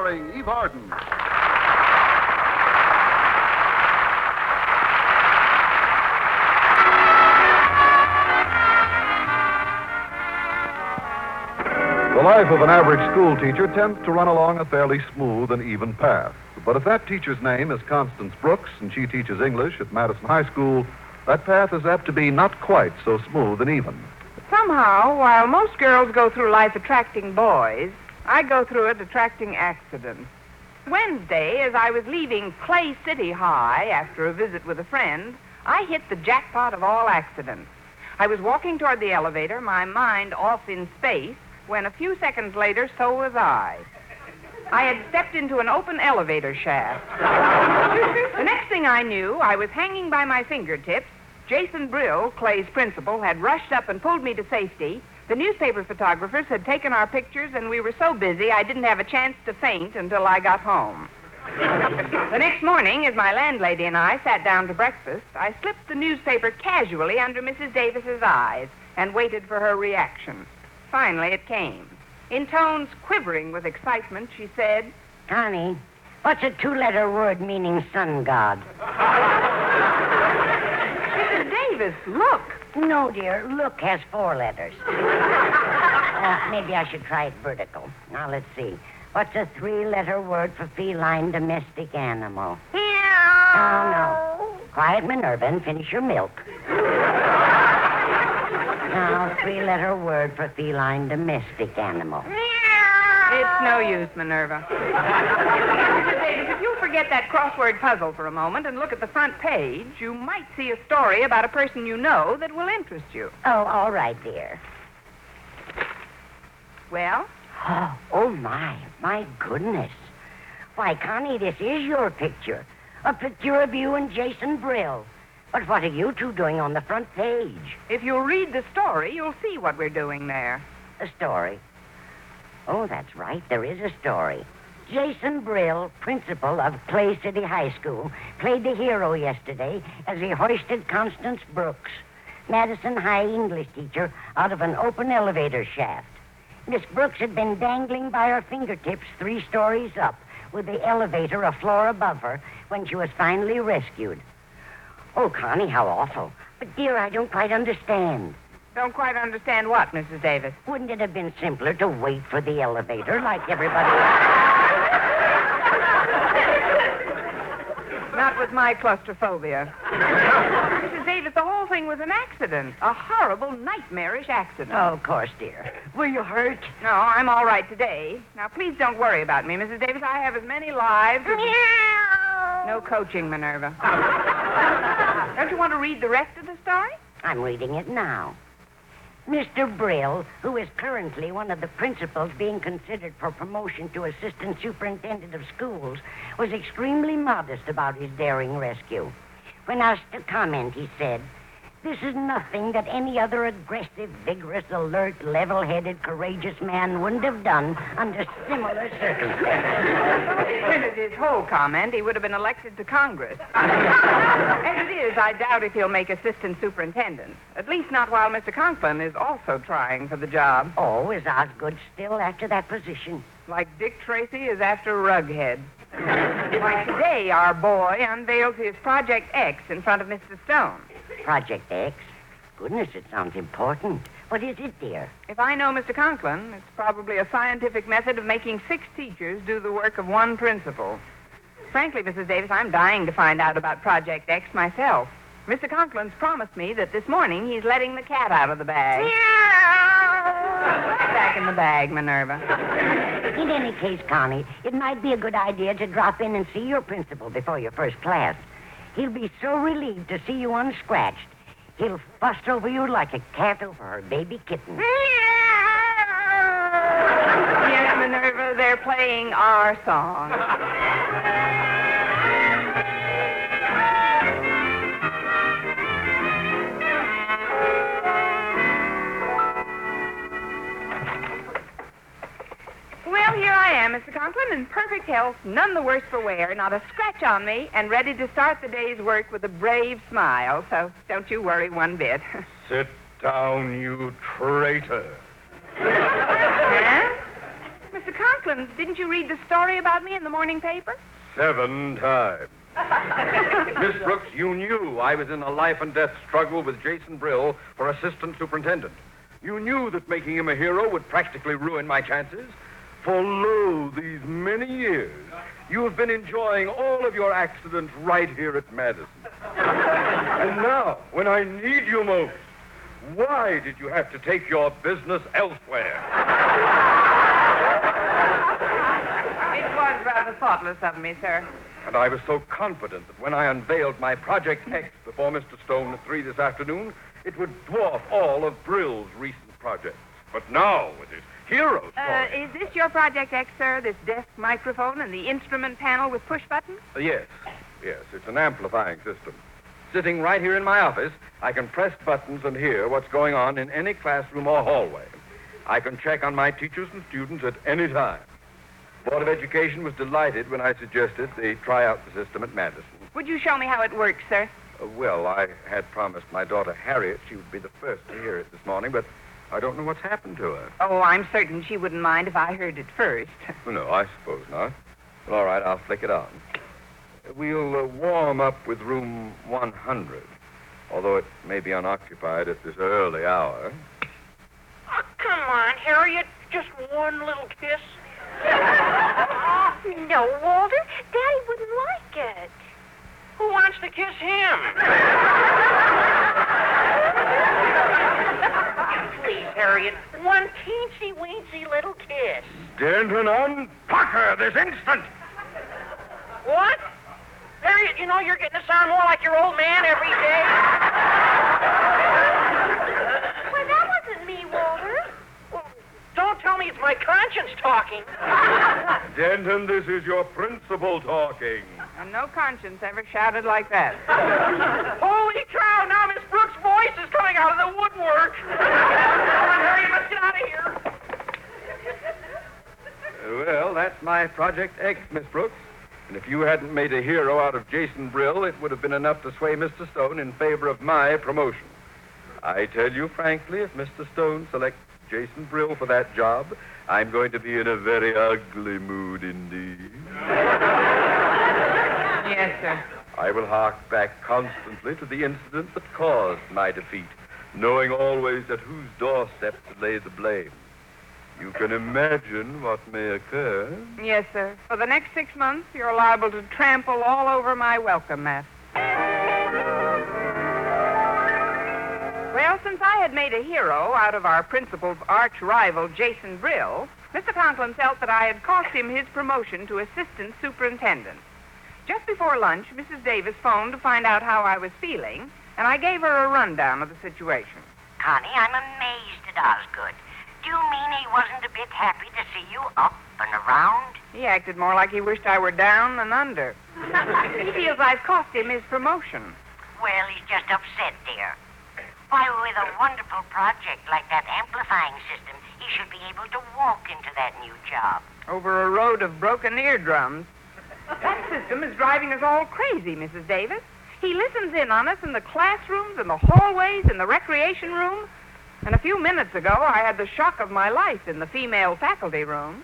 starring Eve Arden. The life of an average school teacher tends to run along a fairly smooth and even path. But if that teacher's name is Constance Brooks and she teaches English at Madison High School, that path is apt to be not quite so smooth and even. Somehow, while most girls go through life attracting boys, I go through it attracting accidents. Wednesday, as I was leaving Clay City High after a visit with a friend, I hit the jackpot of all accidents. I was walking toward the elevator, my mind off in space, when a few seconds later, so was I. I had stepped into an open elevator shaft. The next thing I knew, I was hanging by my fingertips. Jason Brill, Clay's principal, had rushed up and pulled me to safety. The newspaper photographers had taken our pictures, and we were so busy I didn't have a chance to faint until I got home. The next morning, as my landlady and I sat down to breakfast, I slipped the newspaper casually under Mrs. Davis's eyes and waited for her reaction. Finally, it came. In tones quivering with excitement, she said, Connie, what's a two-letter word meaning sun god? Mrs. Davis, look. No, dear. Look has 4 letters. Maybe I should try it vertical. Now, let's see. What's a 3-letter word for feline domestic animal? Oh, no. Quiet, Minerva, and finish your milk. Now, 3-letter word for feline domestic animal. It's no use, Minerva. Mrs. Davis, if you'll forget that crossword puzzle for a moment and look at the front page, you might see a story about a person you know that will interest you. Oh, all right, dear. Well? Oh, my goodness. Why, Connie, this is your picture. A picture of you and Jason Brill. But what are you two doing on the front page? If you'll read the story, you'll see what we're doing there. A story? Oh, that's right. There is a story. Jason Brill, principal of Clay City High School, played the hero yesterday as he hoisted Constance Brooks, Madison High English teacher, out of an open elevator shaft. Miss Brooks had been dangling by her fingertips 3 stories up, with the elevator a floor above her, when she was finally rescued. Oh, Connie, how awful. But, dear, I don't quite understand. Don't quite understand what, Mrs. Davis? Wouldn't it have been simpler to wait for the elevator like everybody else? Not with my claustrophobia. Mrs. Davis, the whole thing was an accident. A horrible, nightmarish accident. Oh, of course, dear. Were you hurt? No, I'm all right today. Now, please don't worry about me, Mrs. Davis. I have as many lives as... No coaching, Minerva. Don't you want to read the rest of the story? I'm reading it now. Mr. Brill, who is currently one of the principals being considered for promotion to assistant superintendent of schools, was extremely modest about his daring rescue. When asked to comment, he said, "This is nothing that any other aggressive, vigorous, alert, level-headed, courageous man wouldn't have done under similar circumstances." If he printed his whole comment, he would have been elected to Congress. As it is, I doubt if he'll make assistant superintendent. At least not while Mr. Conklin is also trying for the job. Oh, is Osgood still after that position? Like Dick Tracy is after Rughead. Why, today our boy unveils his Project X in front of Mr. Stone. Project X? Goodness, it sounds important. What is it, dear? If I know Mr. Conklin, it's probably a scientific method of making 6 teachers do the work of 1 principal. Frankly, Mrs. Davis, I'm dying to find out about Project X myself. Mr. Conklin's promised me that this morning he's letting the cat out of the bag. Back in the bag, Minerva. In any case, Connie, it might be a good idea to drop in and see your principal before your first class. He'll be so relieved to see you unscratched. He'll fuss over you like a cat over her baby kitten. Yes, Minerva, they're playing our song. Well, here I am, Mr. Conklin, in perfect health, none the worse for wear, not a scratch on me, and ready to start the day's work with a brave smile, so don't you worry one bit. Sit down, you traitor. Huh? Mr. Conklin, didn't you read the story about me in the morning paper? 7 times. Miss Brooks, you knew I was in a life and death struggle with Jason Brill for assistant superintendent. You knew that making him a hero would practically ruin my chances. For lo, these many years, you have been enjoying all of your accidents right here at Madison. And now, when I need you most, why did you have to take your business elsewhere? It was rather thoughtless of me, sir. And I was so confident that when I unveiled my Project X before Mr. Stone at 3 this afternoon, it would dwarf all of Brill's recent projects. But now, with his hero story... Is this your Project X, sir? This desk microphone and the instrument panel with push buttons? Yes, it's an amplifying system. Sitting right here in my office, I can press buttons and hear what's going on in any classroom or hallway. I can check on my teachers and students at any time. Board of Education was delighted when I suggested they try out the system at Madison. Would you show me how it works, sir? Well, I had promised my daughter Harriet she would be the first to hear it this morning, but I don't know what's happened to her. Oh, I'm certain she wouldn't mind if I heard it first. No, I suppose not. Well, all right, I'll flick it on. We'll warm up with room 100, although it may be unoccupied at this early hour. Oh, come on, Harriet. Just one little kiss. No, Walter. Daddy wouldn't like it. Who wants to kiss him? Please, Harriet. One teensy-weensy little kiss. Denton, unfuck her this instant! What? Harriet, you know you're getting to sound more like your old man every day. Well, that wasn't me, Walter. Well, don't tell me it's my conscience talking. Denton, this is your principal talking. And no conscience ever shouted like that. Holy cow, now Miss Brooks' voice is coming out of the woodwork. Come on, Harriet, let's get out of here. Well, that's my Project X, Miss Brooks. And if you hadn't made a hero out of Jason Brill, it would have been enough to sway Mr. Stone in favor of my promotion. I tell you frankly, if Mr. Stone selects Jason Brill for that job, I'm going to be in a very ugly mood indeed. Yes, sir. I will hark back constantly to the incident that caused my defeat, knowing always at whose doorstep to lay the blame. You can imagine what may occur. Yes, sir. For the next 6 months, you're liable to trample all over my welcome mat. Well, since I had made a hero out of our principal's arch rival, Jason Brill, Mr. Conklin felt that I had cost him his promotion to assistant superintendent. Just before lunch, Mrs. Davis phoned to find out how I was feeling, and I gave her a rundown of the situation. Connie, I'm amazed at Osgood. Do you mean he wasn't a bit happy to see you up and around? He acted more like he wished I were down than under. He feels I've cost him his promotion. Well, he's just upset, dear. Why, with a wonderful project like that amplifying system, he should be able to walk into that new job. Over a road of broken eardrums. That system is driving us all crazy, Mrs. Davis. He listens in on us in the classrooms, in the hallways, in the recreation room. And a few minutes ago, I had the shock of my life in the female faculty room.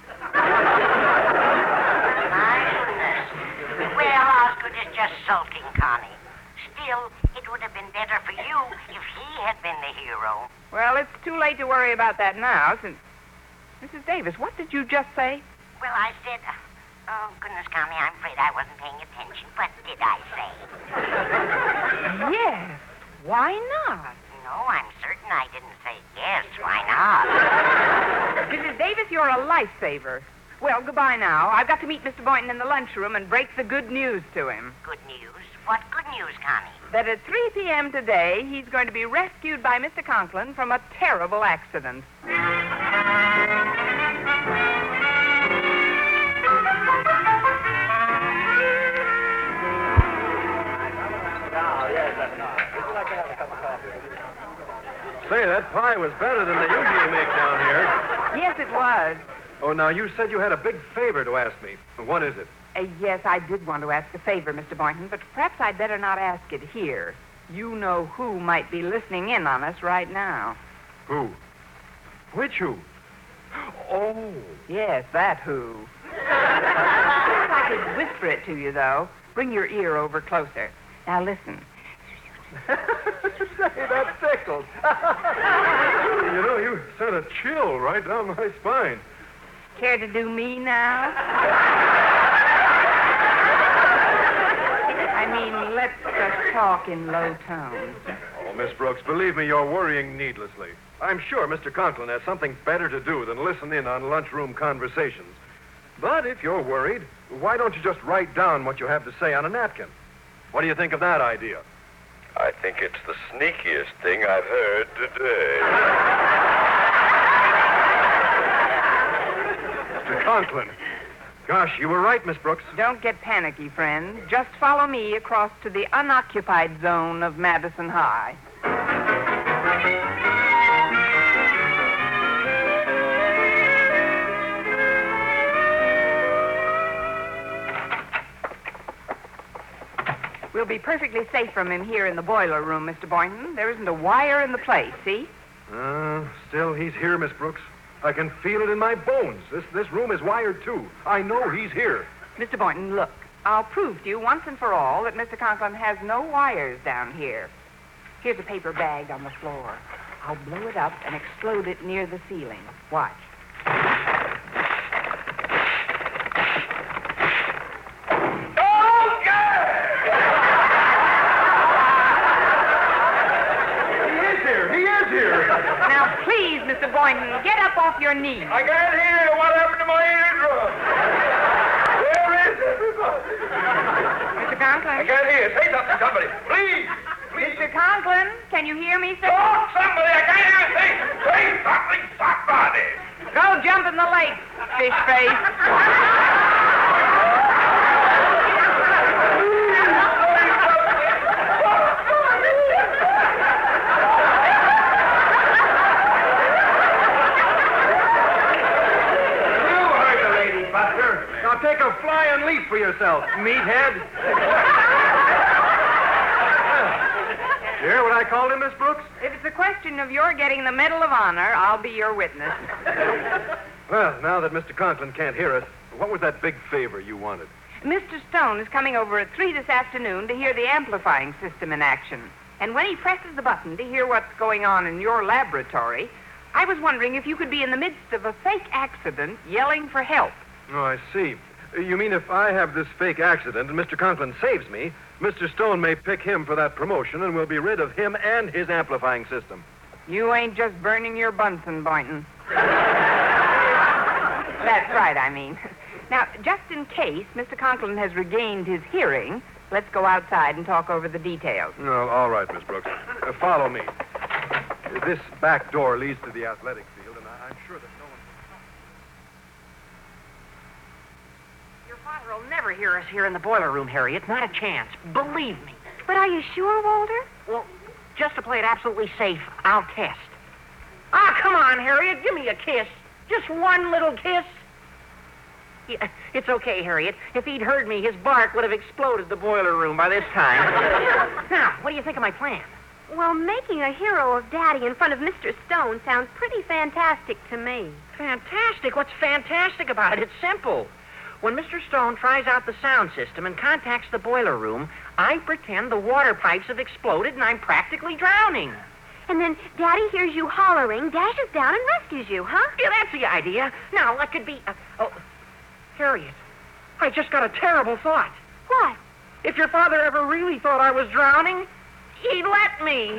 My goodness. Well, Osgood is just sulking, Connie. Still, it would have been better for you if he had been the hero. Well, it's too late to worry about that now, since... Mrs. Davis, what did you just say? Well, I said... Oh, goodness, Connie, I'm afraid I wasn't paying attention. What did I say? Yes. Why not? No, I'm certain I didn't say yes. Why not? Mrs. Davis, you're a lifesaver. Well, goodbye now. I've got to meet Mr. Boynton in the lunchroom and break the good news to him. Good news? What good news, Connie? That at 3 p.m. today, he's going to be rescued by Mr. Conklin from a terrible accident. Say, that pie was better than they usually make down here. Yes, it was. Oh, now, you said you had a big favor to ask me. What is it? Yes, I did want to ask a favor, Mr. Boynton, but perhaps I'd better not ask it here. You know who might be listening in on us right now. Who? Which who? Oh. Yes, that who. If I could whisper it to you, though, bring your ear over closer. Now listen. Say, that tickles. You sent a chill right down my spine. Care to do me now? I mean, let's just talk in low tones. Oh, Miss Brooks, believe me, you're worrying needlessly. I'm sure Mr. Conklin has something better to do than listen in on lunchroom conversations. But if you're worried, why don't you just write down what you have to say on a napkin? What do you think of that idea? I think it's the sneakiest thing I've heard today. Mr. Conklin. Gosh, you were right, Miss Brooks. Don't get panicky, friend. Just follow me across to the unoccupied zone of Madison High. We'll be perfectly safe from him here in the boiler room, Mr. Boynton. There isn't a wire in the place, see? Still, he's here, Miss Brooks. I can feel it in my bones. This room is wired, too. I know he's here. Mr. Boynton, look. I'll prove to you once and for all that Mr. Conklin has no wires down here. Here's a paper bag on the floor. I'll blow it up and explode it near the ceiling. Watch. Now, please, Mr. Boynton, get up off your knees. I can't hear. What happened to my eardrum? Where is everybody? Mr. Conklin? I can't hear. Say something, somebody. Please. Mr. Conklin, can you hear me, sir? Talk, somebody. I can't hear a thing. Say something, somebody. Go jump in the lake, fish face. Now take a flying leap for yourself, meathead. Hear what I called him, Miss Brooks? If it's a question of your getting the Medal of Honor, I'll be your witness. Well, now that Mr. Conklin can't hear us, what was that big favor you wanted? Mr. Stone is coming over at 3 this afternoon to hear the amplifying system in action. And when he presses the button to hear what's going on in your laboratory, I was wondering if you could be in the midst of a fake accident yelling for help. Oh, I see. You mean if I have this fake accident and Mr. Conklin saves me, Mr. Stone may pick him for that promotion and we'll be rid of him and his amplifying system. You ain't just burning your Bunsen, Boynton. That's right, I mean. Now, just in case Mr. Conklin has regained his hearing, let's go outside and talk over the details. No, all right, Miss Brooks. Follow me. This back door leads to the athletic field, and I'm sure that no one... Your father will never hear us here in the boiler room, Harriet. Not a chance. Believe me. But are you sure, Walter? Well, just to play it absolutely safe, I'll test. Ah, come on, Harriet. Give me a kiss. Just one little kiss. Yeah, it's okay, Harriet. If he'd heard me, his bark would have exploded the boiler room by this time. Now, what do you think of my plan? Well, making a hero of Daddy in front of Mr. Stone sounds pretty fantastic to me. Fantastic? What's fantastic about it? It's simple. When Mr. Stone tries out the sound system and contacts the boiler room, I pretend the water pipes have exploded and I'm practically drowning. And then Daddy hears you hollering, dashes down, and rescues you, huh? Yeah, that's the idea. Now, what could be... Harriet, I just got a terrible thought. What? If your father ever really thought I was drowning, he'd let me.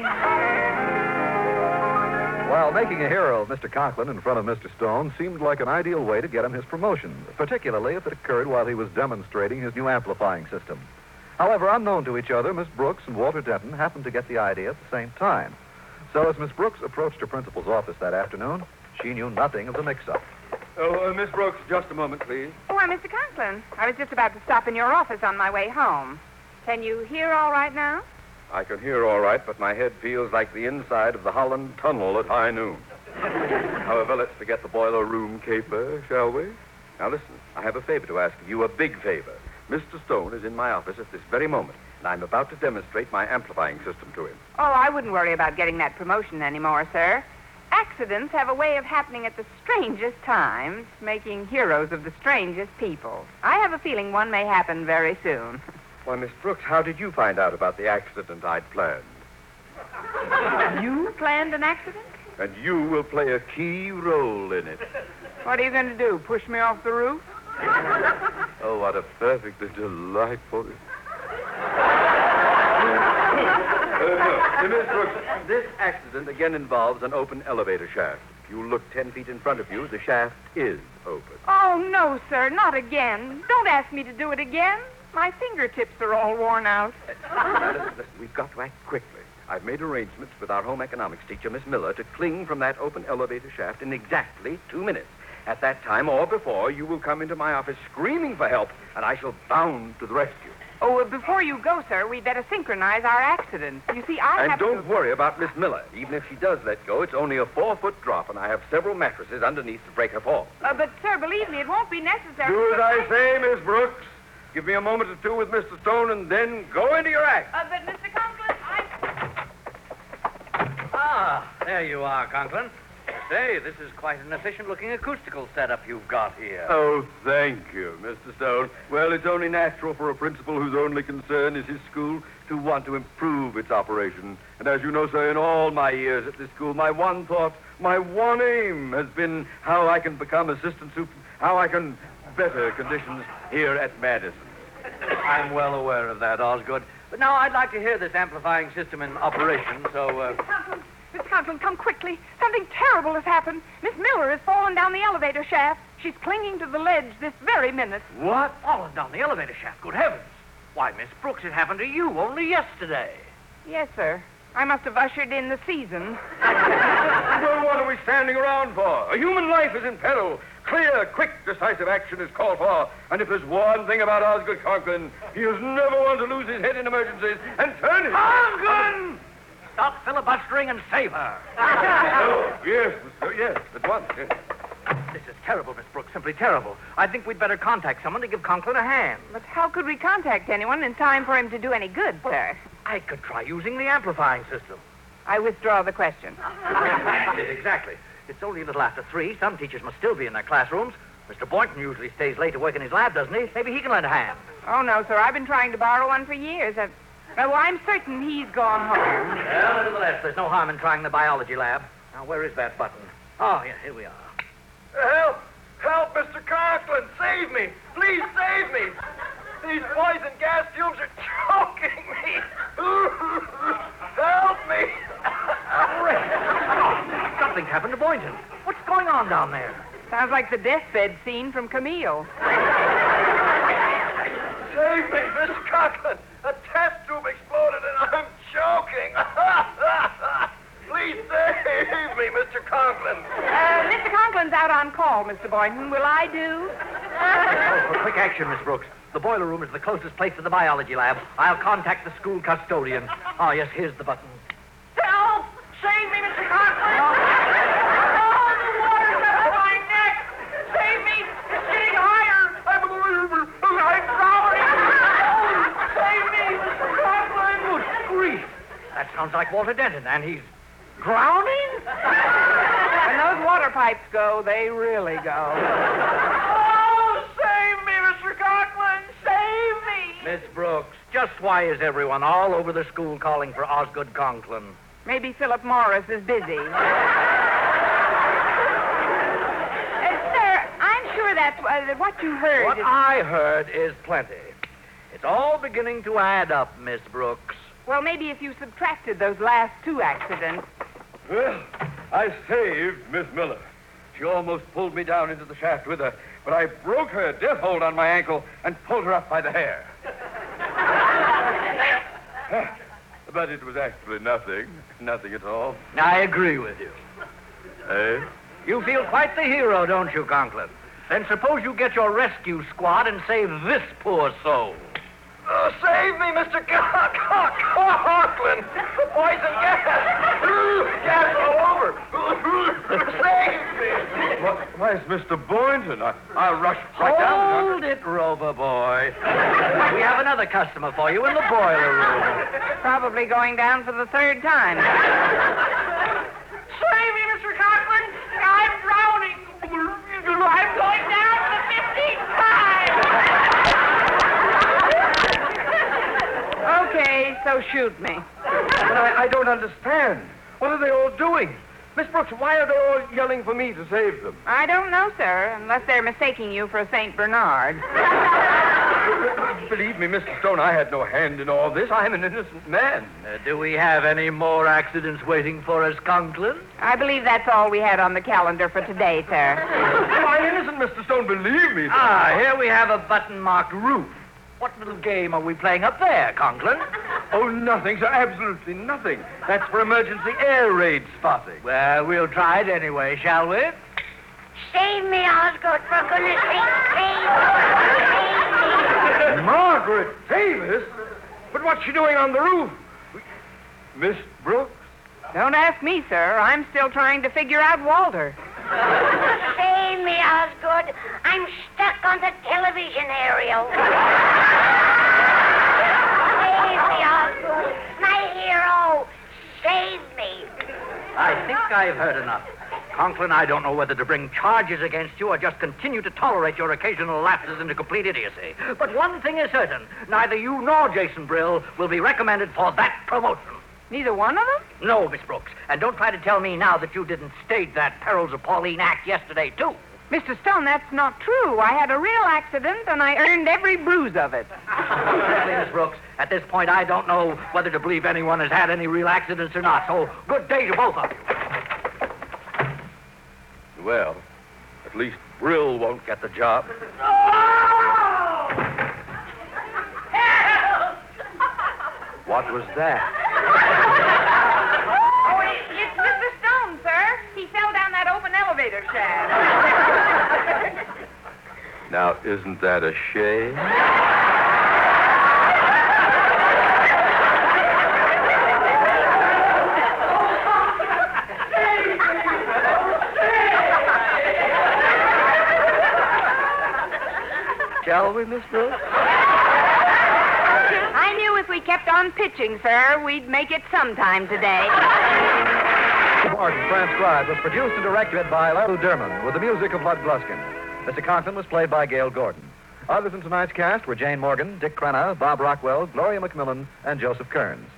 While making a hero of Mr. Conklin in front of Mr. Stone seemed like an ideal way to get him his promotion, particularly if it occurred while he was demonstrating his new amplifying system. However, unknown to each other, Miss Brooks and Walter Denton happened to get the idea at the same time. So as Miss Brooks approached her principal's office that afternoon, she knew nothing of the mix-up. Oh, Miss Brooks, just a moment, please. Why, Mr. Conklin, I was just about to stop in your office on my way home. Can you hear all right now? I can hear all right, but my head feels like the inside of the Holland Tunnel at high noon. However, let's forget the boiler room caper, shall we? Now, listen, I have a favor to ask of you, a big favor. Mr. Stone is in my office at this very moment, and I'm about to demonstrate my amplifying system to him. Oh, I wouldn't worry about getting that promotion anymore, sir. Accidents have a way of happening at the strangest times, making heroes of the strangest people. I have a feeling one may happen very soon. Why, Miss Brooks, how did you find out about the accident I'd planned? You planned an accident? And you will play a key role in it. What are you going to do, push me off the roof? Oh, what a perfectly delightful... Miss Brooks, this accident again involves an open elevator shaft. If you look 10 feet in front of you, the shaft is open. Oh, no, sir, not again. Don't ask me to do it again. My fingertips are all worn out. Listen, we've got to act quickly. I've made arrangements with our home economics teacher, Miss Miller, to cling from that open elevator shaft in exactly 2 minutes. At that time or before, you will come into my office screaming for help, and I shall bound to the rescue. Oh, before you go, sir, we'd better synchronize our accidents. You see, I And have don't to... worry about Miss Miller. Even if she does let go, it's only a 4-foot drop, and I have several mattresses underneath to break her fall. But, sir, believe me, it won't be necessary. Do as I say, Miss Brooks. Give me a moment or two with Mr. Stone, and then go into your act. But, Mr. Conklin, Ah, there you are, Conklin. Say, this is quite an efficient-looking acoustical setup you've got here. Oh, thank you, Mr. Stone. Well, it's only natural for a principal whose only concern is his school to want to improve its operation. And as you know, sir, in all my years at this school, my one thought, my one aim has been how I can become assistant how I can better conditions here at Madison. I'm well aware of that, Osgood. But now I'd like to hear this amplifying system in operation, so, Mr. Conklin, come quickly. Something terrible has happened. Miss Miller has fallen down the elevator shaft. She's clinging to the ledge this very minute. What? Fallen down the elevator shaft? Good heavens. Why, Miss Brooks, it happened to you only yesterday. Yes, sir. I must have ushered in the season. Well, what are we standing around for? A human life is in peril. Clear, quick, decisive action is called for. And if there's one thing about Osgood Conklin, he is never one to lose his head in emergencies and turn his... Conklin! Stop filibustering and save her. Oh, yes, yes, at once, yes. This is terrible, Miss Brooks, simply terrible. I think we'd better contact someone to give Conklin a hand. But how could we contact anyone in time for him to do any good, sir? I could try using the amplifying system. I withdraw the question. That's it, exactly. It's only a little after 3. Some teachers must still be in their classrooms. Mr. Boynton usually stays late to work in his lab, doesn't he? Maybe he can lend a hand. Oh, no, sir. I've been trying to borrow one for years. Well, I'm certain he's gone home. Well, nevertheless, there's no harm in trying the biology lab. Now, where is that button? Oh, yeah, here we are. Help! Help, Mr. Conklin! Save me! Please save me! These poison gas fumes are choking me! Help me! Something's happened to Boynton. What's going on down there? Sounds like the deathbed scene from Camille. Save me, Mr. Conklin! A test tube exploded and I'm choking! Please save me, Mr. Conklin! Mr. Conklin's out on call, Mr. Boynton. Will I do? Oh, for quick action, Miss Brooks. The boiler room is the closest place to the biology lab. I'll contact the school custodian. Oh, yes, here's the button. Help! Save me, Mr. Conklin! Oh, the water's up to my neck! Save me! It's getting higher! I'm drowning! Save me, Mr. Conklin! Good grief. That sounds like Walter Denton, and he's drowning? When those water pipes go, they really go. Oh, save me, Mr. Conklin! Save me! Miss Brooks, just why is everyone all over the school calling for Osgood Conklin? Maybe Philip Morris is busy. Sir, I'm sure that's what you heard. What I heard is plenty. It's all beginning to add up, Miss Brooks. Well, maybe if you subtracted those last 2 accidents. Well, I saved Miss Miller. She almost pulled me down into the shaft with her, but I broke her death hold on my ankle and pulled her up by the hair. But it was actually nothing. Nothing at all. I agree with you. Eh? You feel quite the hero, don't you, Conklin? Then suppose you get your rescue squad and save this poor soul. Oh, save me, Mr. Conklin! The poison gas! Gas all over! Save me! Why, it's Mr. Boynton. I'll rush right down. Hold it, Rover boy. We have another customer for you in the boiler room. Probably going down for the 3rd time. Save me, Mr. Conklin! I'm going down the 15th time. Okay, so shoot me. But I don't understand. What are they all doing? Miss Brooks, why are they all yelling for me to save them? I don't know, sir, unless they're mistaking you for a St. Bernard. Believe me, Mr. Stone, I had no hand in all this. I'm an innocent man. Do we have any more accidents waiting for us, Conklin? I believe that's all we had on the calendar for today, sir. I'm innocent, Mr. Stone, believe me. Here we have a button-marked roof. What little game are we playing up there, Conklin? Oh, nothing, sir, absolutely nothing. That's for emergency air raid spotting. Well, we'll try it anyway, shall we? Save me, Osgood, for goodness sake. Save me. Margaret Davis? But what's she doing on the roof? Miss Brooks? Don't ask me, sir. I'm still trying to figure out Walter. Save me, Osgood. I'm stuck on the television aerial. Save me, Osgood. My hero. Save me. I think I've heard enough. Conklin, I don't know whether to bring charges against you or just continue to tolerate your occasional lapses into complete idiocy. But one thing is certain. Neither you nor Jason Brill will be recommended for that promotion. Neither one of them? No, Miss Brooks. And don't try to tell me now that you didn't stage that Perils of Pauline act yesterday, too. Mr. Stone, that's not true. I had a real accident, and I earned every bruise of it. Really, Miss Brooks, at this point, I don't know whether to believe anyone has had any real accidents or not. So, good day to both of you. Well, at least Brill won't get the job. What was that? Oh, it's Mr. Stone, sir. He fell down that open elevator shaft. Now, isn't that a shame? Shall we, Miss Brooks? I knew if we kept on pitching, sir, we'd make it sometime today. Martin Transcribed was produced and directed by Lou Derman with the music of Bud Gluskin. Mr. Conklin was played by Gail Gordon. Others in tonight's cast were Jane Morgan, Dick Crenna, Bob Rockwell, Gloria McMillan, and Joseph Kearns.